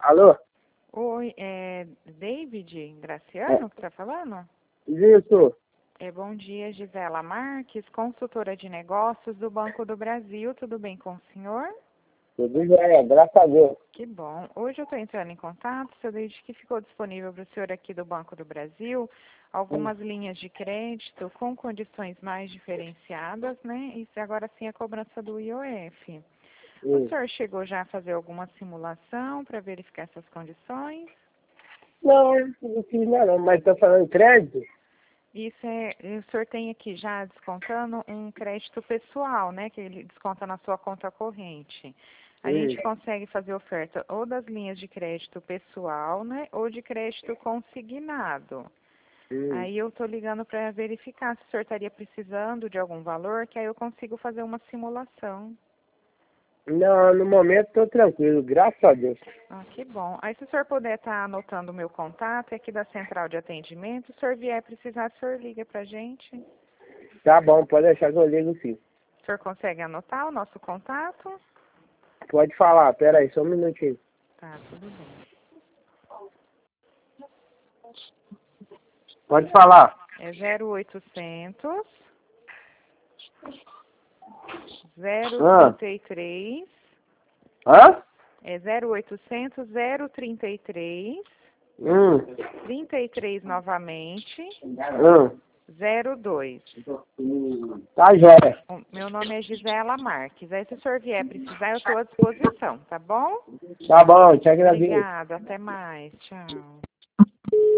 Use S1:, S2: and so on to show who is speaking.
S1: Alô?
S2: Oi, é David Graciano que está falando?
S1: Isso.
S2: Bom dia, Gisela Marques, consultora de negócios do Banco do Brasil. Tudo bem com o senhor?
S1: Tudo bem, graças a Deus.
S2: Que bom. Hoje eu estou entrando em contato, seu David, que ficou disponível para o senhor aqui do Banco do Brasil algumas linhas de crédito com condições mais diferenciadas, né? E agora sim a cobrança do IOF. O senhor chegou já a fazer alguma simulação para verificar essas condições?
S1: Não, não fiz nada, não, mas tá falando crédito?
S2: Isso o senhor tem aqui já descontando um crédito pessoal, né? Que ele desconta na sua conta corrente. A gente consegue fazer oferta ou das linhas de crédito pessoal, né? Ou de crédito consignado. Aí eu tô ligando para verificar se o senhor estaria precisando de algum valor, que aí eu consigo fazer uma simulação.
S1: Não, no momento tô tranquilo, graças a Deus.
S2: Ah, que bom. Aí se o senhor puder estar anotando o meu contato, é aqui da central de atendimento, se o senhor vier precisar, o senhor liga pra gente.
S1: Tá bom, pode deixar que eu ligo sim.
S2: O senhor consegue anotar o nosso contato?
S1: Pode falar, pera aí, só um minutinho.
S2: Tá, tudo bem.
S1: Pode falar.
S2: É 0800 033
S1: Hã?
S2: é 0800 033 33 novamente 02.
S1: Tá jóia.
S2: Meu nome é Gisela Marques. Aí se o senhor vier precisar, eu estou à disposição, tá bom?
S1: Tá bom, te agradeço.
S2: Obrigada, até mais. Tchau.